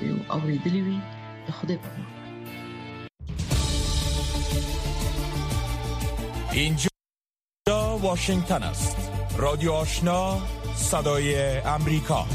وی او اوریدلی وی د خدای په امان. اینجا واشنگتن است. رادیو آشنا، صدای امریکا.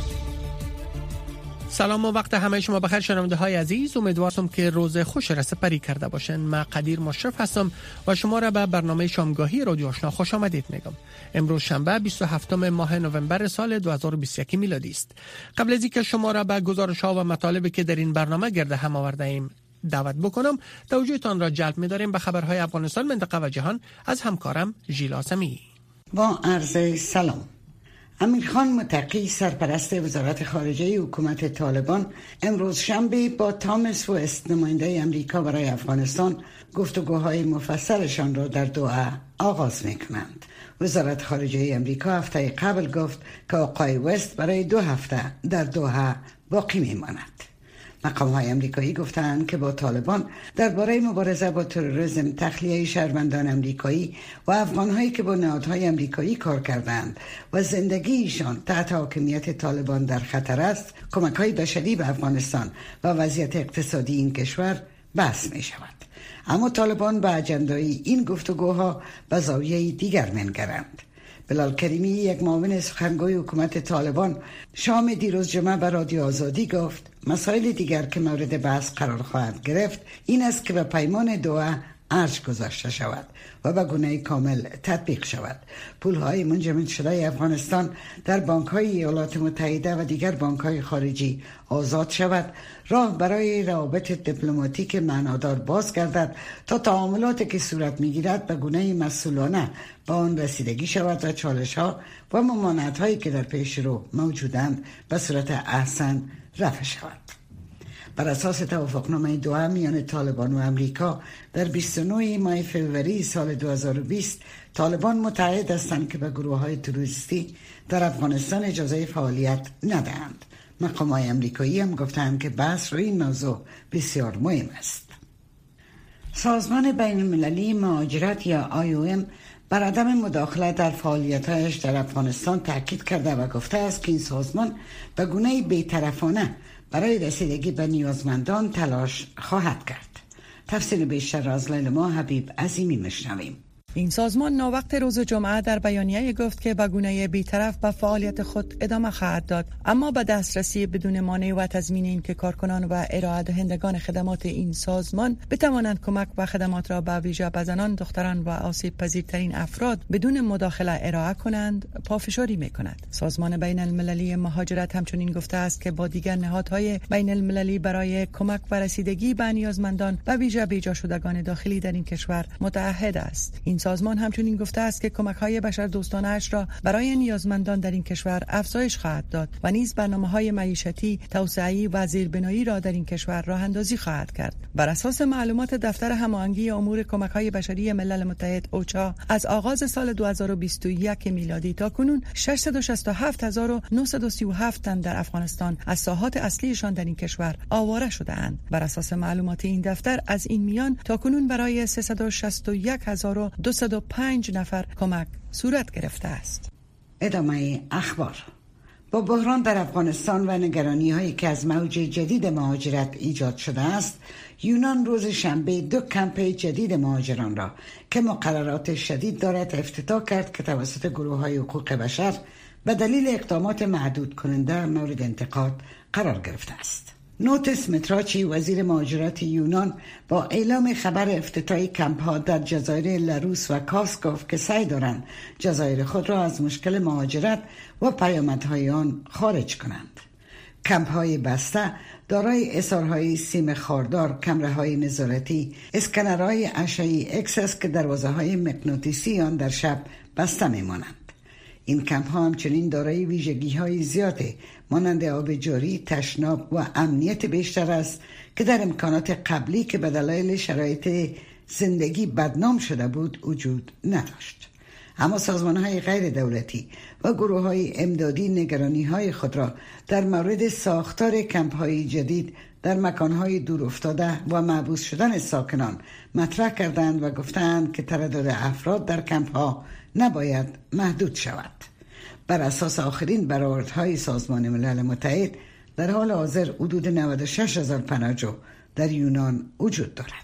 سلام و وقت همه شما بخیر شنونده های عزیز. امیدوارم که روز خوش را سپری کرده باشین. من قدیر مشرف هستم و شما را به برنامه شامگاهی رادیو آشنا خوش آمدید میگم. امروز شنبه 27 ماه نوامبر سال 2021 میلادی است. قبل از اینکه شما را به گزارش‌ها و مطالبی که در این برنامه گرده هم آورده ایم دعوت بکنم، توجهتان را جلب می‌داریم به خبرهای افغانستان، منطقه و جهان از همکارم ژیلا سمی. با عرض سلام. امیر خان متقی سرپرست وزارت خارجه حکومت طالبان امروز شنبه با تامس وست نماینده امریکا برای افغانستان گفتگوهای مفصلشان را در دوحه آغاز می‌کنند. وزارت خارجه امریکا هفته قبل گفت که آقای وست برای 2 هفته در دوحه باقی می‌ماند. مقام‌های امریکایی گفتند که با طالبان درباره مبارزه با تروریسم، تخلیه شهروندان امریکایی و افغان‌هایی که با نهادهای امریکایی کار کردند و زندگیشان تحت حاکمیت طالبان در خطر است، کمک‌های بشری به افغانستان و وضعیت اقتصادی این کشور بحث می‌شود. اما طالبان به اجندای این گفتگوها به زاویه دیگر می‌نگرند. بلال کریمی، یک معاون سخنگوی حکومت طالبان، شام دیروز جمعه به رادیو آزادی گفت مسائل دیگر که مورد بحث قرار خواهد گرفت این است که به پیمان دوحه ارج گذاشته شود و به گونه کامل تطبیق شود. پولهای منجمد شده افغانستان در بانک‌های ایالات متحده و دیگر بانک‌های خارجی آزاد شود، راه برای روابط دیپلماتیک معنادار باز گردد تا تعاملاتی که صورت می‌گیرد به گونه مسئولانه با آن رسیدگی شود و چالش‌ها و ممانعت‌هایی که در پیش رو موجودند به صورت احسن رفع شود. بر اساس توافقنامه دوحه میان طالبان و امریکا در 29 ماه فوریه سال 2020 طالبان متعهد هستند که به گروه‌های تروریستی در افغانستان اجازه فعالیت ندهند. مقام‌های امریکایی هم گفتند که بحث روی این موضوع بسیار مهم است. سازمان بین المللی مهاجرت یا IOM بر عدم مداخله در فعالیت‌هایش در افغانستان تاکید کرده و گفته است که این سازمان به گونه‌ای بی‌طرفانه برای رسیدگی به نیازمندان تلاش خواهد کرد. تفصیل بیشتر از لیلا حبیب عظیمی میشنویم. این سازمان ناوقت روز جمعه در بیانیه گفت که به گونه بی‌طرف به فعالیت خود ادامه خواهد داد، اما به دسترسی بدون مانع و تضمین این که کارکنان و ارائه دهندگان خدمات این سازمان بتوانند کمک و خدمات را به ویژه به زنان، دختران و آسیب پذیرترین افراد بدون مداخله ارائه کنند پافشاری می‌کند. سازمان بین المللی مهاجرت همچنین گفته است که با دیگر نهادهای بین المللی برای کمک و رسیدگی به نیازمندان و ویژه بیجا شدگان داخلی در این کشور متعهد است. این سازمان همچنین گفته است که کمک‌های بشردوستانه‌اش را برای نیازمندان در این کشور افزایش خواهد داد و نیز برنامه‌های معیشتی، توسعه‌ای و زیربنایی را در این کشور راه‌اندازی خواهد کرد. بر اساس معلومات دفتر هماهنگی امور کمک‌های بشری ملل متحد اوچا، از آغاز سال 2021 میلادی تا کنون 667,937 تن در افغانستان از ساحات اصلیشان در این کشور آواره شده‌اند. بر اساس معلومات این دفتر از این میان تا کنون برای 361,205 نفر کمک صورت گرفته است. ادامه اخبار. با بحران در افغانستان و نگرانی هایی که از موج جدید مهاجرت ایجاد شده است، یونان روز شنبه 2 کمپ جدید مهاجران را که مقررات شدید دارد افتتاح کرد که توسط گروه های حقوق بشر به دلیل اقدامات محدود کننده مورد انتقاد قرار گرفته است. نوتس متراچی، وزیر مهاجرت یونان، با اعلام خبر افتتاح کمپ‌ها در جزایر لاروس و کاس گفت که سعی دارند جزایر خود را از مشکل مهاجرت و پیامدهای آن خارج کنند. کمپ‌های بسته دارای احصارهای سیم خاردار، کمره‌های نظارتی، اسکنرهای اشعه‌ای اکس است که دروازه‌های مغناطیسی آن در شب بسته می‌مانند. این کمپ ها همچنین دارای ویژگی های زیاده مانند آب جاری، تشناب و امنیت بیشتر است که در امکانات قبلی که به دلایل شرایط زندگی بدنام شده بود وجود نداشت. اما سازمان های غیر دولتی و گروه های امدادی نگرانی های خود را در مورد ساختار کمپ های جدید در مکان های دور افتاده و محبوس شدن ساکنان مطرح کردند و گفتند که تردد افراد در کمپ ها نباید محدود شود. بر اساس آخرین برآوردهای سازمان ملل متحد، در حال حاضر حدود 96,000 پناهجو در یونان وجود دارد.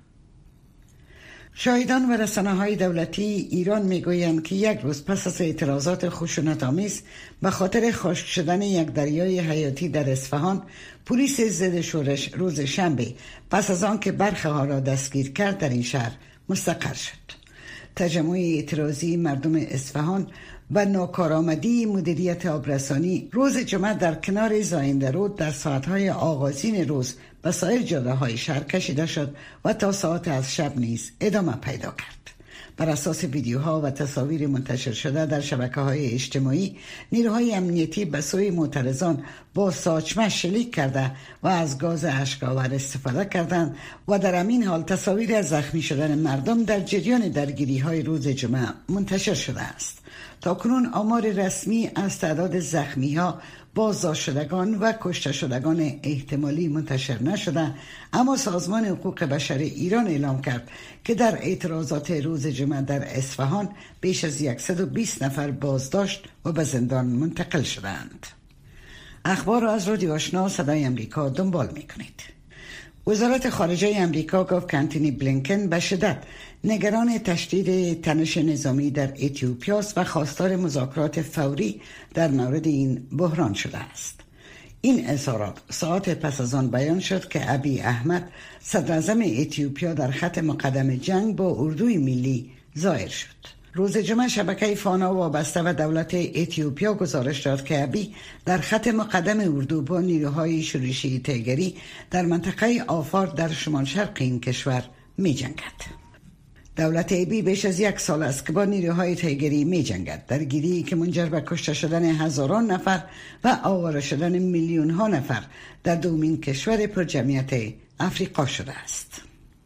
شاهدان و رسانه‌های دولتی ایران میگویند که یک روز پس از اعتراضات خشونت‌آمیز به خاطر خشک شدن یک دریای حیاتی در اصفهان، پلیس ضد شورش روز شنبه پس از آن که برخی ها را دستگیر کرد در این شهر مستقر شد. تجمع اعتراضی مردم اصفهان و ناکارآمدی مدیریت آبرسانی روز جمعه در کنار زاینده رود در ساعتهای آغازین روز به سایر جاده‌های شهر کشیده شد و تا ساعت از شب نیز ادامه پیدا کرد. بر اساس ویدیوها و تصاویر منتشر شده در شبکه‌های اجتماعی، نیروهای امنیتی به سوی معترضان با ساچمه شلیک کرده و از گاز اشک‌آور استفاده کردند و در همین حال تصاویر از زخمی شدن مردم در جریان درگیری‌های روز جمعه منتشر شده است. تاکنون آمار رسمی از تعداد زخمی‌ها، بازداشت شدگان و کشته شدگان احتمالی منتشر نشده، اما سازمان حقوق بشر ایران اعلام کرد که در اعتراضات روز جمعه در اصفهان بیش از 120 نفر بازداشت و به زندان منتقل شدند. اخبار را از رادیو آشنا صدای امریکا دنبال می‌کنید. وزارت خارجه امریکا گفت که انتونی بلینکن به شدت نگران تشدید تنش نظامی در اتیوپیا است و خواستار مذاکرات فوری در مورد این بحران شده است. این اظهارات ساعات پس از آن بیان شد که ابی احمد صدراعظم اتیوپیا در خط مقدم جنگ با اردوی ملی ظاهر شد. روز جمعه شبکه فانا وابسته و دولت اتیوپیا گزارش داد که ابی در خط مقدم اردو با نیروهای شورشی تیگری در منطقه آفار در شمال شرق این کشور می جنگد. دولت ابی بیش از 1 سال است که با نیروهای تیگری می جنگد، درگیری که منجر به کشته شدن هزاران نفر و آواره شدن میلیون ها نفر در دومین کشور پرجمعیت افریقا شده است.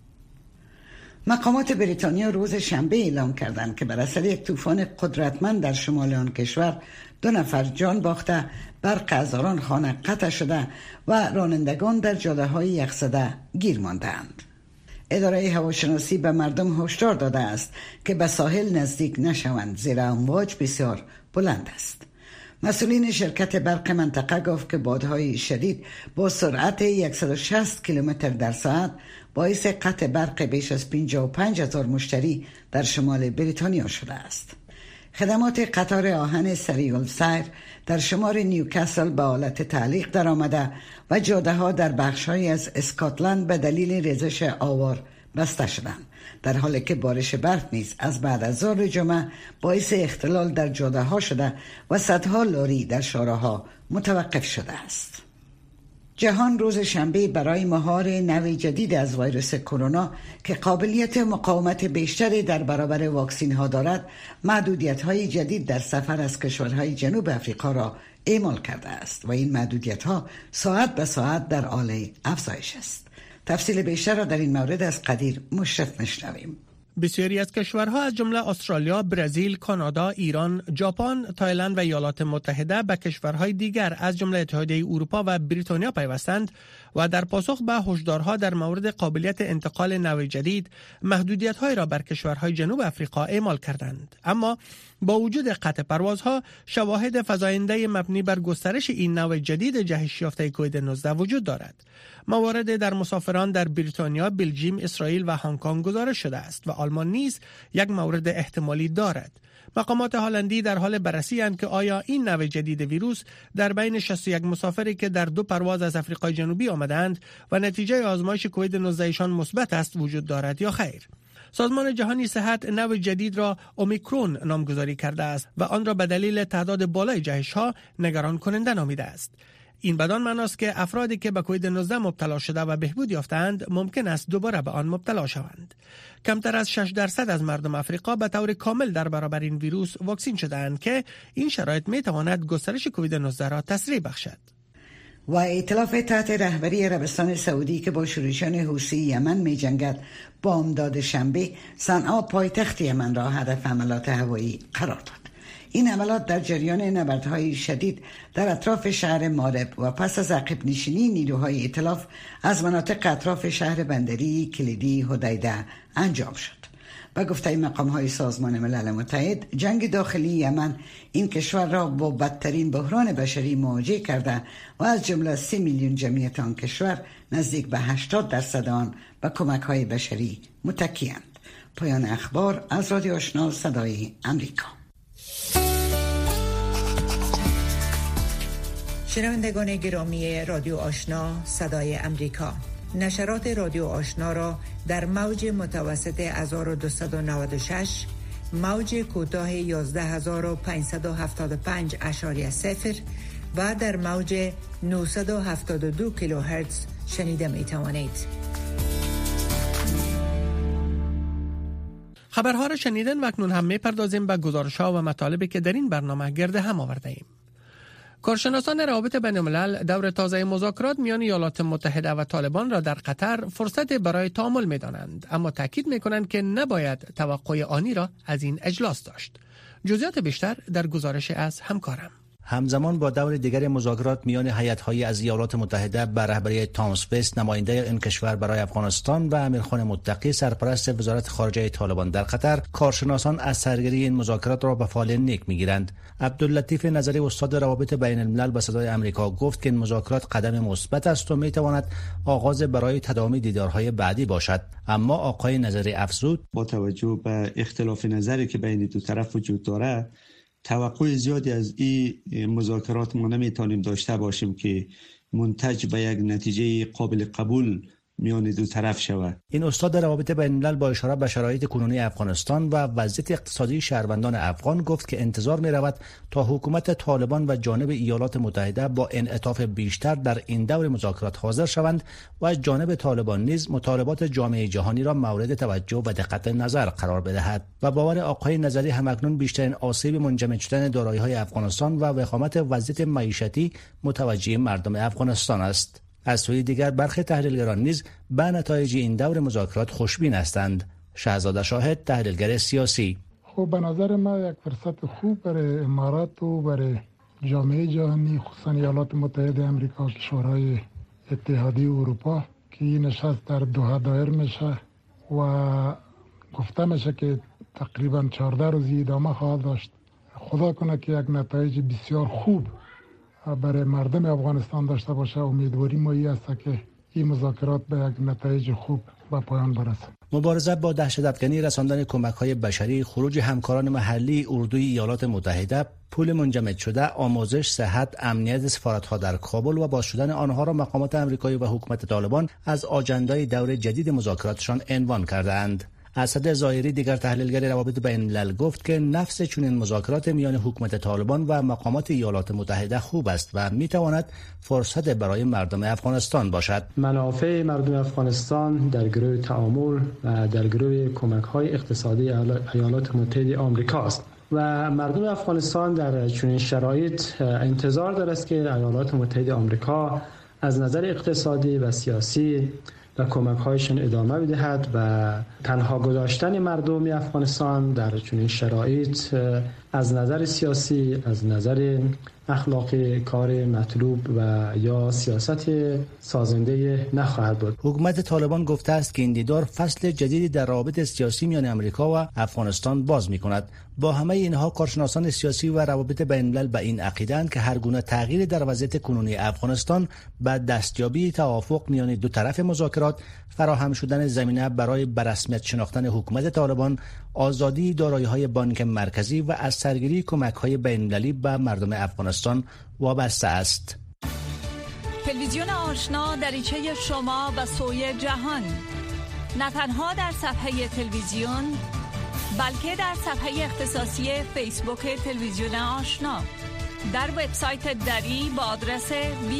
مقامات بریتانیا روز شنبه اعلام کردند که بر اثر یک طوفان قدرتمند در شمال آن کشور 2 نفر جان باخته، برق هزاران خانه قطع شده و رانندگان در جاده‌های یخزده گیر ماندند. اداره هواشناسی به مردم هشدار داده است که به ساحل نزدیک نشوند زیرا امواج بسیار بلند است. مسئولین شرکت برق منطقه گفت که بادهای شدید با سرعت 160 کیلومتر در ساعت باعث قطع برق بیش از 55,000 مشتری در شمال بریتانیا شده است. خدمات قطار آهن سریع السیر در شمال نیوکاسل به حالت تعلیق در آمده و جاده ها در بخش‌های از اسکاتلند به دلیل ریزش آوار بسته شدند، در حالی که بارش برف نیز از بعد از ظهر جمعه باعث اختلال در جاده ها شده و صدها لاری در شاهراها متوقف شده است. جهان روز شنبه برای مهار نوع جدید از ویروس کرونا که قابلیت مقاومت بیشتری در برابر واکسین ها دارد، محدودیت های جدید در سفر از کشورهای جنوب افریقا را اعمال کرده است و این محدودیت ها ساعت به ساعت در حال افزایش است. تفصیل بیشتر را در این مورد از قدیر مشرف میشنویم. بسیاری از کشورها از جمله استرالیا، برزیل، کانادا، ایران، ژاپن، تایلند و ایالات متحده به کشورهای دیگر از جمله اتحادیه اروپا و بریتانیا پیوستند و در پاسخ به هشدارها در مورد قابلیت انتقال نوع جدید، محدودیت‌هایی را بر کشورهای جنوب افریقا اعمال کردند. اما با وجود قطع پروازها، شواهد فزاینده مبنی بر گسترش این نوع جدید جهش یافته کووید 19 وجود دارد. موارد در مسافران در بریتانیا، بلژیم، اسرائیل و هنگ کنگ گزارش شده است و آلمان نیز یک مورد احتمالی دارد. مقامات هلندی در حال بررسی اند که آیا این نوع جدید ویروس در بین 61 مسافری که در 2 پرواز از آفریقای جنوبی آمدند و نتیجه آزمایش کووید 19 شان مثبت است وجود دارد یا خیر. سازمان جهانی صحت نوع جدید را اومیکرون نامگذاری کرده است و آن را به دلیل تعداد بالای جهش‌ها نگران کننده نامیده است. این بدان معناست که افرادی که به کووید 19 مبتلا شده و بهبود یافتند ممکن است دوباره به آن مبتلا شوند. کمتر از 6% از مردم افریقا به طور کامل در برابر این ویروس واکسین شده‌اند که این شرایط می‌تواند گسترش کووید 19 را تسریع بخشد. و ائتلاف تحت رهبری عربستان سعودی که با شورشیان حوثی یمن می جنگد بامداد شنبه صنعا پایتخت یمن را هدف حملات هوایی قرار داد. این حملات در جریان نبردهای شدید در اطراف شهر مارب و پس از عقب نشینی نیروهای ائتلاف از مناطق اطراف شهر بندری کلیدی حدیده انجام شد. و گفته مقام‌های سازمان ملل متحد جنگ داخلی یمن این کشور را با بدترین بحران بشری مواجه کرده و از جمله 3 میلیون جمعیت آن کشور نزدیک به 80% آن به کمک‌های بشری متکی‌اند. پایان اخبار از رادیو آشنا صدای امریکا. شنوندگان گرامی رادیو آشنا صدای امریکا، نشرات رادیو آشنا را در موج متوسط 1296، موج کوتاه 11575.0 و در موج 972 کیلوهرتز شنیده می توانید. خبرها را شنیدن و اکنون هم می‌پردازیم به گزارش‌ها و مطالبی که در این برنامه گرد هم آورده ایم. کارشناسان روابط بین‌الملل دور تازه مذاکرات میان ایالات متحده و طالبان را در قطر فرصت برای تعامل می‌دانند، اما تاکید می‌کنند که نباید توقع آنی را از این اجلاس داشت. جزئیات بیشتر در گزارش از همکارم. همزمان با دور دیگر مذاکرات میان هیئت‌های از ایالات متحده به رهبری تامس وست نماینده این کشور برای افغانستان و امیرخان متقی سرپرست وزارت خارجه طالبان در قطر، کارشناسان از سرگیری این مذاکرات را به فال نیک می‌گیرند. عبداللطیف نظری استاد روابط بین الملل به صدای آمریکا گفت که این مذاکرات قدم مثبت است و می‌تواند آغاز برای تداوم دیدارهای بعدی باشد. اما آقای نظری افزود با توجه به اختلاف نظری که بین دو طرف وجود دارد، توقع زیادی از این مذاکرات ما نمیتونیم داشته باشیم که منتج به یک نتیجه قابل قبول میان دو طرف شود. این استاد روابط بین الملل با اشاره به شرایط کنونی افغانستان و وضعیت اقتصادی شهروندان افغان گفت که انتظار می رود تا حکومت طالبان و جانب ایالات متحده با انعطاف بیشتر در این دور مذاکرات حاضر شوند و از جانب طالبان نیز مطالبات جامعه جهانی را مورد توجه و دقت نظر قرار بدهد. و باور آقای نظری همکنون بیشترین آسیب منجمد شدن دارایی‌های افغانستان و وخامت وضعیت معیشتی متوجه مردم افغانستان است. از سوی دیگر برخی تحلیلگران نیز به نتایج این دور مذاکرات خوشبین هستند. شهزاده شاهد، تحلیلگر سیاسی: خب به نظر ما یک فرصت خوب برای امارات و برای جامعه جهانی، خصوصا ایالات متحده آمریکا، کشورهای اتحادیه اروپا که این نشست در دوحه دایر میشه و گفته میشه که تقریبا 14 روزی ادامه خواهد داشت. خدا کنه که یک نتایج بسیار خوب برای مردم افغانستان داشته باشه. امیدواری ما این است که این مذاکرات به یک نتایج خوب به پایان برسه. مبارزه با دهشت‌افکنی، رساندن کمک‌های بشری، خروج همکاران محلی اردوی ایالات متحده، پول منجمد شده، آموزش، صحت، امنیت سفارت‌ها در کابل و باز شدن آنها را مقامات آمریکایی و حکومت طالبان از آجندای دور جدید مذاکراتشان عنوان کرده‌اند. اسد ظاهری، دیگر تحلیلگر روابط بین الملل، گفت که نفس چنین مذاکرات میان حکومت طالبان و مقامات ایالات متحده خوب است و میتواند فرصت برای مردم افغانستان باشد. منافع مردم افغانستان در گروه تعامل و در گروه کمک‌های اقتصادی ایالات متحده آمریکا است و مردم افغانستان در چنین شرایط انتظار دارد که ایالات متحده آمریکا از نظر اقتصادی و سیاسی و کمک‌هایشان ادامه بدهد و تنها گذاشتن مردم افغانستان در چنین شرایط از نظر سیاسی، از نظر اخلاقی کار مطلوب و یا سیاست سازنده نخواهد بود. حکومت طالبان گفته است که این دیدار فصل جدیدی در روابط سیاسی میان آمریکا و افغانستان باز می‌کند. با همه اینها، کارشناسان سیاسی و روابط بین الملل به این عقیده‌اند که هر گونه تغییر در وضعیت کنونی افغانستان به دستیابی توافق میان دو طرف مذاکرات، فراهم شدن زمینه برای به رسمیت شناختن حکومت طالبان، آزادی دارایی‌های بانک مرکزی و از سرگیری کمک‌های بین‌المللی به مردم افغانستان وابسته است. تلویزیون آشنا دریچه شما به سوی جهان، نه تنها در صفحه تلویزیون بلکه در صفحه اختصاصی فیسبوک تلویزیون آشنا، در وبسایت دری با آدرس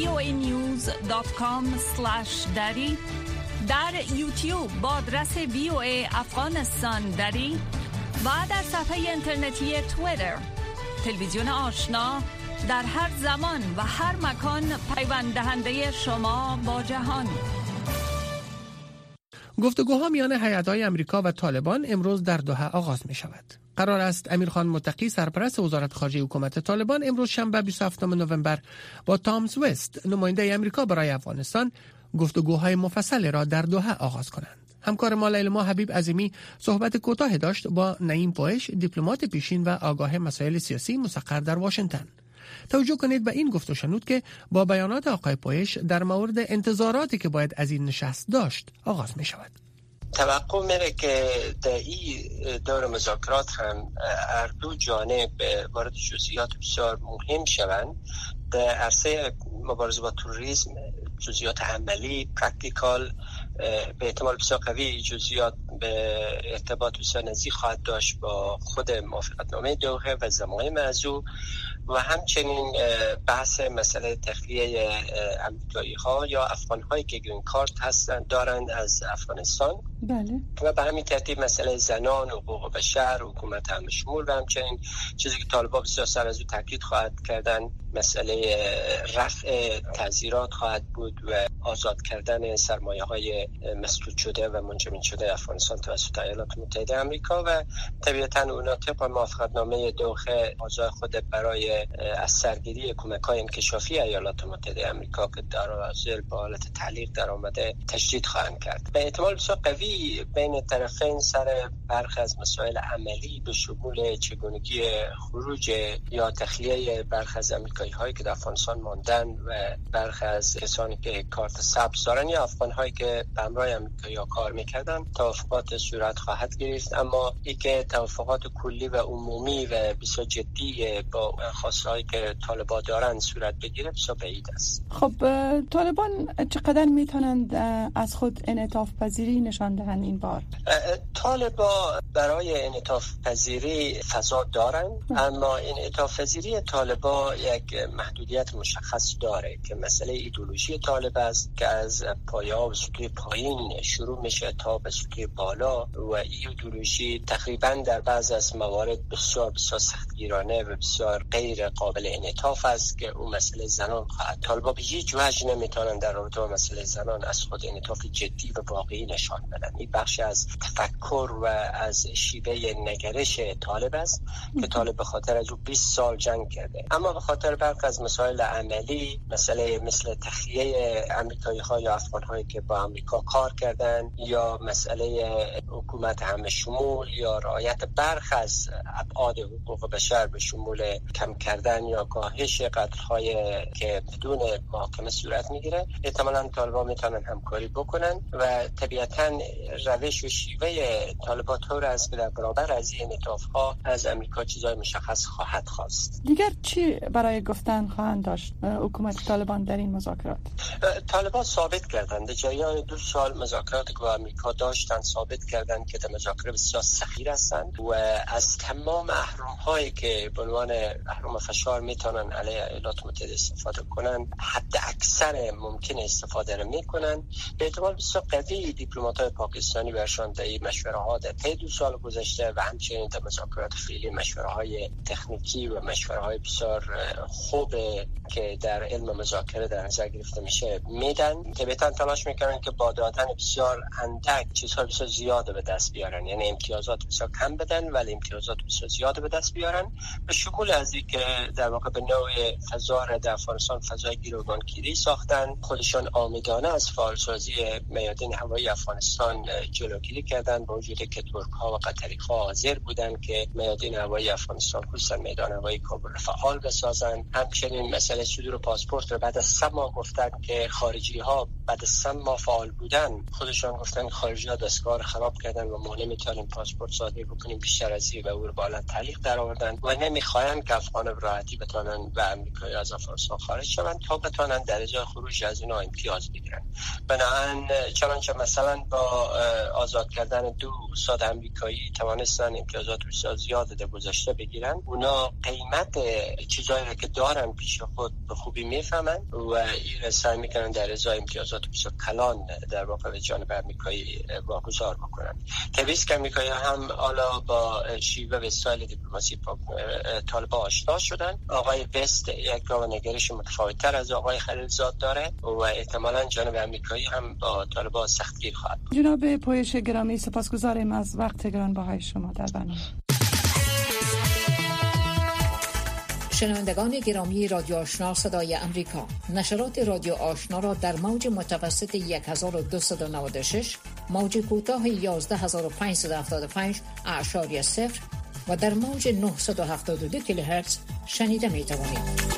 voanews.com/dari، در یوتیوب با آدرس VOA افغانستان دری و در صفحه اینترنتی توییتر. تلویزیون آشنا در هر زمان و هر مکان پیوند دهنده شما با جهان. گفتگوها میان هیئت‌های آمریکا و طالبان امروز در دوحه آغاز می شود. قرار است امیرخان متقی سرپرست وزارت خارجه حکومت طالبان امروز شنبه 27 نوامبر با تامز وست نماینده آمریکا برای افغانستان گفتگوهای مفصل را در دوحه آغاز کنند. همکار ما لیلا حبیب عظیمی صحبت کوتاه داشت با نعیم پوش، دیپلمات پیشین و آگاه مسائل سیاسی مستقر در واشنگتن. توجه کنید به این گفت و شنود که با بیانات آقای پوش در مورد انتظاراتی که باید از این نشست داشت آغاز می شود. توقع میره که در این دور مذاکرات هم هر دو جانب وارد جزئیات بسیار مهم شوند. در عرصه مبارزه با تروریسم جزئیات عملی پرکتیکال به احتمال بسیار قوی جزئیات به ارتباط بسیار نزدیک خواهد داشت با خود موافقتنامه دوحه و ضمایم از او و همچنین بحث مسئله تخلیه امریکایی ها یا افغان هایی که گرین کارت هستند دارند از افغانستان. بله. و به همین ترتیب مسئله زنان، حقوق بشر، حکومت همشمول و همچنین چیزی که طالبان بسیار سر از او تاکید خواهد کردن مسئله رفع تعزیرات خواهد بود و آزاد کردن سرمایه های مسدود شده و منجمد شده افغانستان توسط ایالات متحده آمریکا و طبیعتاً اونا طبق موافقتنامه دوحه آزاد خود برای از سرگیری کمک‌های انکشافی ایالات متحده آمریکا که در حاصل با حالت تعلیق در آمده تشدید خواهند کرد. به احتمال بسیار قوی بین طرفین سر برخی از مسائل عملی به شمول چگونگی خروج یا تخلیه برخی از آمریکایی هایی که در افغانستان ماندن و برخی از کسانی که کارت سبز دارن یا افغان هایی که به همراه آمریکایی‌ها کار میکردن توافقات صورت خواهد گرفت، اما اینکه توافقات کلی و عمومی و بسیار جدی با خواسته‌هایی که طالبان دارن صورت بگیره بسیار بعید است. خب طالبان چقدر میتونند از خود انعطاف پذیری نشان دهند این بار؟ طالبان برای انعطاف پذیری فضا دارن، اما انعطاف پذیری طالبان یک محدودیت مشخص داره که مسئله ایدئولوژی طالب است که از پایه‌ها و سطوح پایین شروع میشه تا به سطوح بالا و این ایدئولوژی تقریبا در بعض از موارد بسیار سختگیرانه و بسیار غیر قابل انعطاف است که اون مسئله زنان خواهد. طالبان به هیچ وجه نمیتونن در رابطه با مسئله زنان از خود انعطاف جدی و واقعی نشان بدن. این بخش از تفکر و از شیوه نگرش طالب است که طالب به خاطر از او 20 سال جنگ کرده، اما به خاطر برخی از مسائل عملی مسئله مثل تخلیه آمریکایی ها یا افغان هایی که با آمریکا کار کردن یا مسئله حکومت همه شمول یا رعایت برخی از ابعاد حقوق بشر به شمول کم کردن یا کاهش قتل های که بدون محاکمه صورت میگیره، احتمالاً طالبان میتونن همکاری بکنن و طبیعتاً روش و شیوه طالبان طور است که در برابر از این انعطاف ها از آمریکا چیزای مشخص خواهد خواست. دیگر چی برای گفتن خواهند داشت حکومت طالبان در این مذاکرات؟ طالبان ثابت کردند در جریان 2 سال مذاکراتی که با آمریکا داشتن ثابت کردند که در مذاکره بسیار سخیر هستند و از تمام اهرم هایی که به عنوان اهرم فشار میتونن علیه ایالات متحده استفاده کنن حد اکثر ممکن استفاده رو میکنن. به احتمال بسیار قوی دیپلمات‌های پاکستانی برشان در این مشوره‌ها در طی 2 سال گذشته و همچنین در مذاکرات فعلی مشوره‌های تکنیکی و مشوره‌های بسیار خوب که در علم مذاکره در نظر گرفته میشه میدن. طبعاً تلاش میکنن که با دادن بسیار اندک چیزها بسیار زیاد به دست بیارن، یعنی امتیازات بسیار کم بدن ولی امتیازات بسیار زیاد به دست بیارن، به شمول از این که در واقع به نوع فضا را در افغانستان فضای گیروگانگیری ساختن، خودشان عامدانه از فعالسازی میادین هوایی افغانستان جلوگیری کردن، با وجودی که ترک‌ها و قطری‌ها حاضر بودن که میادین هوایی افغانستان خصوصا میدان هوایی کابل فعال بسازن. همچنین مسئله صدور پاسپورت رو بعد از 3 ماه گفتن که خارجی‌ها بعد از 3 ماه فعال بودن خودشان گفتن خارجی‌ها دستگاه خراب کردن و ما نمیتونیم پاسپورت صادر بکنیم بیشتر از این و او رو بالا تعلیق در آوردن و نمیخواین که افغان به راحتی بتونن و آمریکایی از افغانستان خارج شوند تا بتونن در ازای خروج از اینا امتیاز بگیرن. بنابراین چنانچه مثلا با آزاد کردن 2 استاد آمریکایی توانستن امتیازات بسیار زیاد در گذشته بگیرن، اونا قیمت چیزایی که دارن پیش خود به خوبی میفهمن و این سعی میکنن در ازای امتیازات بسیار کلان در واقع به جانب آمریکایی واگذار بکنن. طبیعی است که آمریکایی هم حالا با شیوه و استایل دیپلماسی طالبان آشنا جدا شدن. آقای وست یک گام نگرش متفاوت‌تر از آقای خلیلزاد داره و احتمالاً جانب آمریکایی هم با طالبان سختگیر خواهد. جناب پویش گرامی، سپاسگزاریم از وقت گرانبهای شما در برنامه. شنوندگان گرامی رادیو آشنا صدای امریکا، نشرات رادیو آشنا را در موج متوسط 1296، موج کوتاه 11575.0 و در موج 972 کیلوهرتز شنیده می توانید.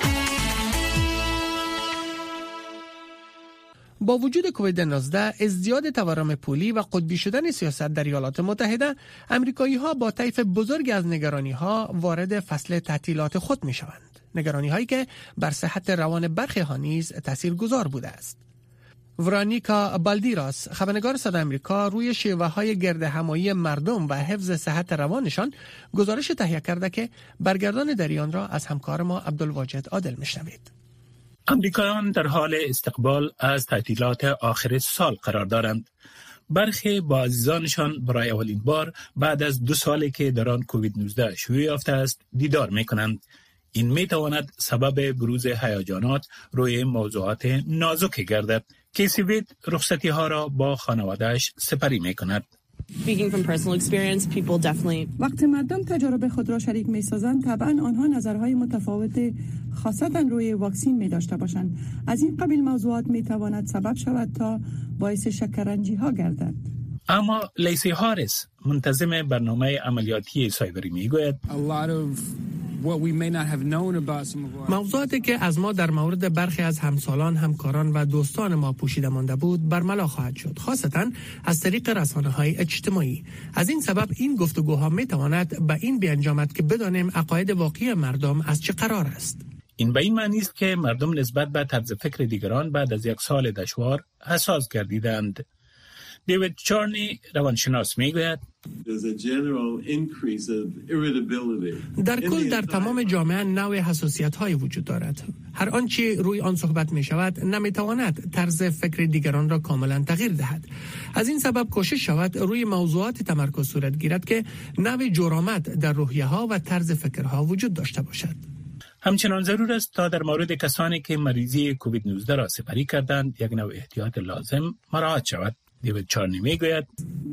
با وجود کووید-19، ازدیاد تورم پولی و قطبی شدن سیاست در ایالات متحده، امریکایی‌ها با طیف بزرگی از نگرانی‌ها وارد فصل تعطیلات خود می‌شوند. نگرانی‌هایی که بر صحت روان برخی ها نیز تاثیرگذار بوده است. ورانیکا بالدیراس، خبرنگار صدای آمریکا، روی شیوه‌های گردهمایی مردم و حفظ صحت روانشان گزارش تهیه کرده که برگردان در آن را از همکار ما عبدالواجد عادل می‌شنوید. امریکایان در حال استقبال از تعطیلات آخر سال قرار دارند. برخی با عزیزانشان برای اولین بار بعد از 2 سالی که در آن کووید 19 شیوع یافته است دیدار می‌کنند. این می‌تواند سبب بروز هیجانات روی موضوعات نازک گردد. کیسی وید رخصتی‌ها را با خانواده‌اش سپری می‌کند. وقتی مردم تجربه خود را شریک می‌سازند، طبعاً آنها نظرهای متفاوت خاصتاً روی واکسین می داشته باشند. از این قبیل موضوعات می‌تواند سبب شود تا باعث شکرانجی‌ها گردد. اما لیسی هاریس، منتظم برنامه عملیاتی سایبری میگوید موضوعاتی که از ما در مورد برخی از همسالان، همکاران و دوستان ما پوشیده مانده بود برملا خواهد شد، خاصتا از طریق رسانه‌های اجتماعی. از این سبب این گفتگوها میتواند به این بیانجامد که بدانیم عقاید واقعی مردم از چه قرار است. این به این معنی است که مردم نسبت به طرز فکر دیگران بعد از 1 سال دشوار حساس گردیدند. دیوید چارنی، روانشناس، میگوید در کل در تمام جامعه نوع حساسیت‌های وجود دارد. هر آنچه روی آن صحبت می شود نمیتواند طرز فکر دیگران را کاملا تغییر دهد. از این سبب کوشش شود روی موضوعات تمرکز صورت گیرد که نوع جرأت در روحیه‌ها و طرز فکرها وجود داشته باشد. همچنان ضرور است تا در مورد کسانی که مریضی کووید 19 را سپری کردند یک نوع احتیاط لازم مراعات شود. دیوید چارنی میگوید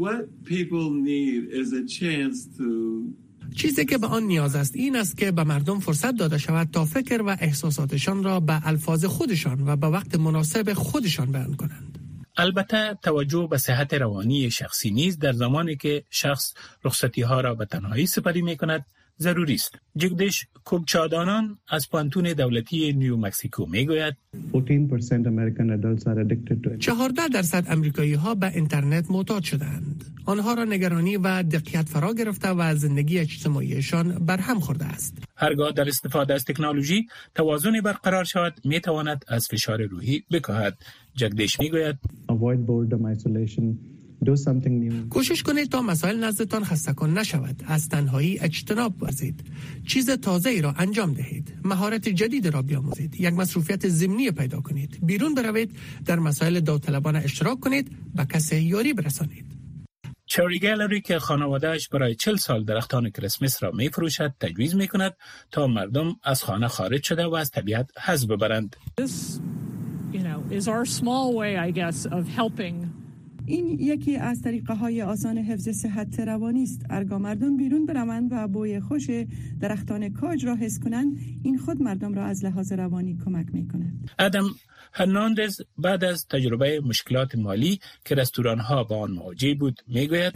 چیزی که به آن نیاز است این است که به مردم فرصت داده شود تا فکر و احساساتشان را به الفاظ خودشان و به وقت مناسب خودشان بیان کنند. البته توجه به صحت روانی شخصی نیز در زمانی که شخص رخصتی ها را به تنهایی سپری می کند ضروری است. جگدیش کوبچادانان از پانتون دولتی نیو مکسیکو میگوید 14% امریکایی ها به اینترنت معتاد شدند. آنها را نگرانی و دقیقیت فرا گرفته و زندگی اجتماعیشان برهم خورده است. هرگاه در استفاده از تکنولوژی توازنی برقرار شود می تواند از فشار روحی بکاهد. جگدیش میگوید کوشش کنید تا مسائل نزدتان خسته کن نشود. از تنهایی اجتناب ورزید. چیز تازه ای را انجام دهید. مهارت جدید را بیاموزید. یک مصروفیت ضمنی پیدا کنید. بیرون بروید. در مسائل داوطلبانه اشتراک کنید. به کسی یاری برسانید. چری گالری که خانواده‌اش برای 40 سال درختان کریسمس را می فروشد تجویز می کند تا مردم از خانه خارج شده و از طبیعت حظ ببرند. این یکی از طریقه‌های آسان حفظ صحت روانی است. ارگاه مردم بیرون بروند و بوی خوش درختان کاج را حس کنند، این خود مردم را از لحاظ روانی کمک می‌کند. ادم هرناندز بعد از تجربه مشکلات مالی که رستوران‌ها با آن مواجه بود میگوید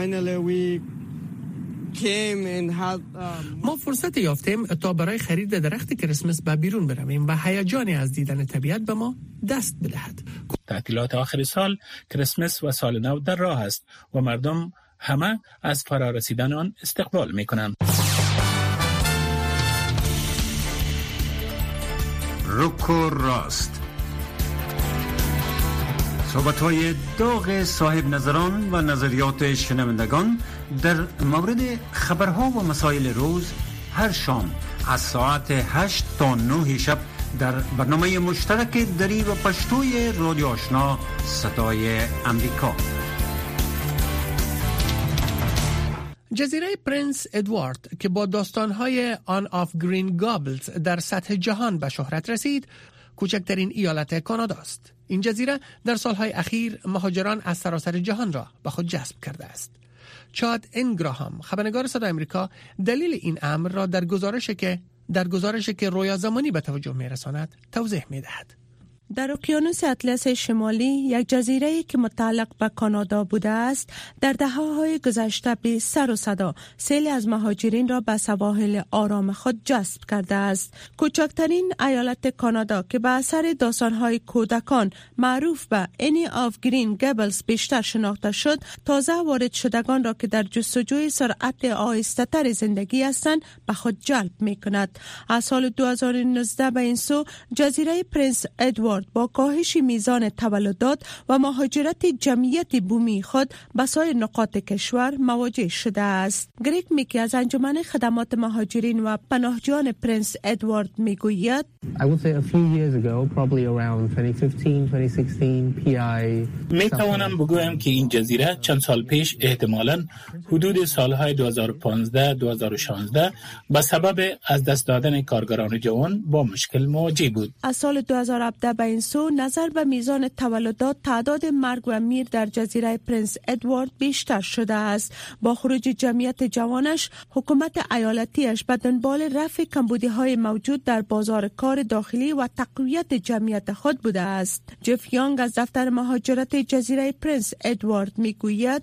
ما فرصت یافتیم تا برای خرید درخت کریسمس به بیرون برویم و هیجانی از دیدن طبیعت به ما دست بدهد. تعطیلات آخر سال، کریسمس و سال نو در راه است و مردم همه از فرارسیدن آن استقبال می‌کنند. رک و راست، صحبت‌های داغ صاحب نظران و نظریات شنوندگان در مورد خبرها و مسائل روز هر شام از ساعت 8 تا 9 شب در برنامه مشترک دری و پشتوی رادیو آشنا صدای امریکا. جزیره پرنس ادوارد که با داستان‌های آن آف گرین گابلز در سطح جهان به شهرت رسید، کوچکترین ایالت کانادا است. این جزیره در سالهای اخیر مهاجران از سراسر جهان را به خود جذب کرده است. چاد انگراهام، خبرنگار صدای آمریکا، دلیل این امر را در گزارشی که رویا زمانی به توجه می‌رساند توضیح می‌دهد. در اقیانوس اطلس شمالی، یک جزیره‌ای که متعلق به کانادا بوده است، در دهه‌های گذشته به سر و صدا سیلی از مهاجرین را به سواحل آرام خود جذب کرده است. کوچکترین ایالت کانادا که به اثر داستان‌های کودکان معروف به انی آف گرین گابلز بیشتر شناخته شد، تازه وارد شدگان را که در جستجوی سرعت آهسته‌تر زندگی هستند به خود جلب می‌کند. از سال 2019 به این سو، جزیره پرنس ادوارد با کاهش میزان تولدات و مهاجرت جمعیت بومی خود به سایر نقاط کشور مواجه شده است. گریگ میکی از انجمن خدمات مهاجرین و پناهجویان پرنس ادوارد میگوید: میتوانم بگویم که این جزیره چند سال پیش احتمالاً حدود سالهای 2015-2016 به سبب از دست دادن کارگران جوان با مشکل مواجه بود. از سال 2017 به این سو، نظر به میزان تولدات، تعداد مرگ و میر در جزیره پرنس ادوارد بیشتر شده است. با خروج جمعیت جوانش، حکومت ایالتیش به دنبال رفع کمبودی‌های موجود در بازار کار داخلی و تقویت جمعیت خود بوده است. جف یانگ از دفتر مهاجرت جزیره پرنس ادوارد میگوید: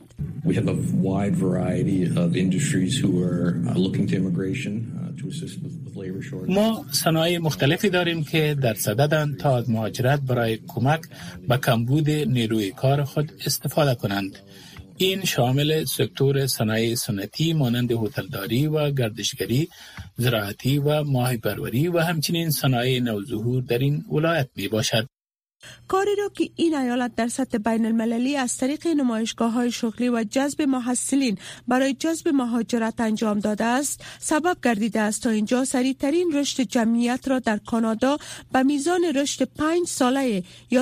ما صنایع مختلفی داریم که در صددند تا از مهاجرت برای کمک به کمبود نیروی کار خود استفاده کنند. این شامل سکتور صنایع سنتی مانند هتلداری و گردشگری، زراعتی و ماهی پروری و همچنین صنایع نوظهور در این ولایت می باشد. کاری را که این ایالت در سطح بین المللی از طریق نمایشگاه‌های شغلی و جذب محصلین برای جذب مهاجرت انجام داده است، سبب گردیده است تا اینجا سریع‌ترین رشد جمعیت را در کانادا به میزان رشد 5 ساله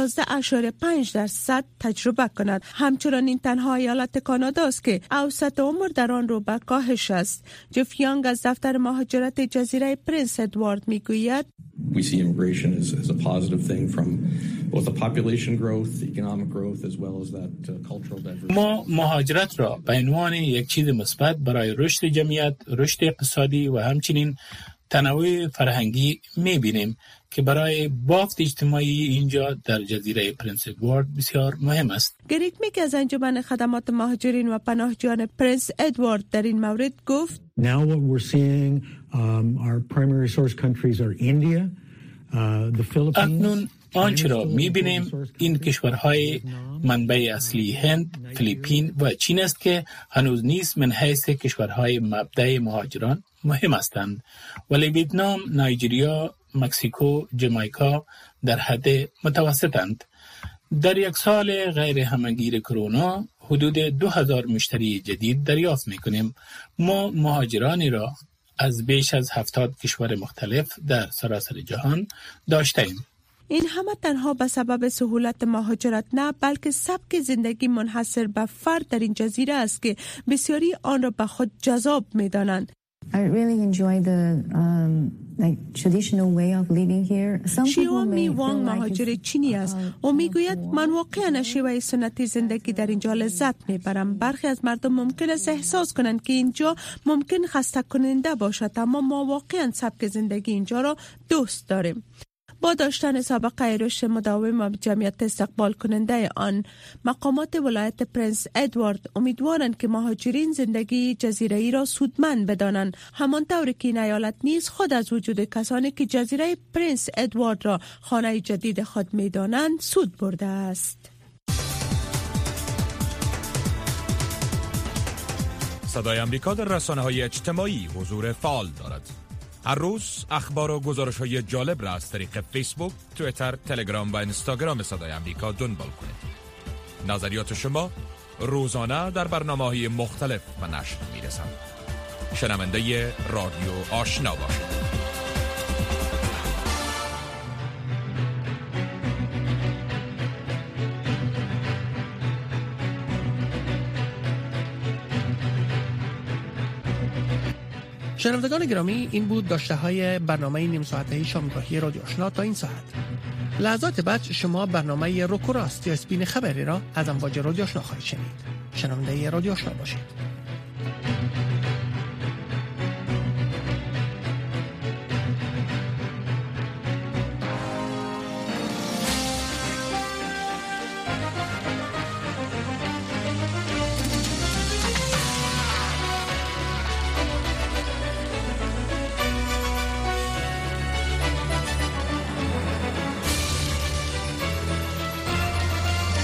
11.5% تجربه کند. همچنان این تنها ایالت کانادا است که اوسط عمر در آن رو به کاهش است. جف یانگ از دفتر مهاجرت جزیره پرنس ادوارد میگوید: We see immigration as a positive thing from both the population growth, the economic growth, as well as that cultural diversity. ما مهاجرت را به عنوان یک چیز مثبت برای رشد جمعیت، رشد اقتصادی و همچنین تنوع فرهنگی می‌بینیم که برای بافت اجتماعی اینجا در جزیره پرنس ادوارد بسیار مهم است. گریگ میک از انجمن خدمات مهاجرین و پناهجویان پرنس ادوارد در این مورد گفت: Now what we're seeing our primary source countries are India, the Philippines. اکنون آنچه را می‌بینیم این کشورهای منبع اصلی هند، فیلیپین و چین است که هنوز نیز من حیث کشورهای مبدأ مهاجران مهم هستند، ولی ویتنام، نایجریا، مکزیکو، جامائیکا در حد متوسطند. در یک سال غیر همگیر کرونا حدود 2000 مشتری جدید دریافت می‌کنیم. ما مهاجرانی را از بیش از 70 کشور مختلف در سراسر جهان داشتیم. این همه تنها به سبب سهولت مهاجرت نه، بلکه سبک زندگی منحصر به فرد در این جزیره است که بسیاری آن را به خود جذاب می‌دانند. شیومی وانگ مهاجر چینی است و میگوید: من واقعا شیوه سنتی زندگی در اینجا لذت میبرم. برخی از مردم ممکن است احساس کنند که اینجا ممکن خسته کننده باشد، اما ما واقعا سبک زندگی اینجا را دوست داریم. با داشتن سابقه رشد مداوم و جمعیت استقبال کننده آن، مقامات ولایت پرنس ادوارد امیدوارند که مهاجرین زندگی جزیره‌ای را سودمند بدانند، همانطور که این ایالت نیز خود از وجود کسانی که جزیره پرنس ادوارد را خانه جدید خود می‌دانند سود برده است. صدای آمریکا در رسانه‌های اجتماعی حضور فعال دارد. هر روز اخبار و گزارش‌های جالب را از طریق فیسبوک، توییتر، تلگرام و اینستاگرام صدای آمریکا دنبال کنید. نظریات شما روزانه در برنامه‌های مختلف به نشر می‌رسند. شنونده رادیو آشنا باشید. شنوندگان گرامی، این بود داشته های برنامه نیم ساعته شامگاهی رادیو آشنا تا این ساعت. لحظات بعد شما برنامه روکوراست یا اسپین خبری را از امواج رادیو آشنا خواهید شنید. شنونده رادیو آشنا باشید.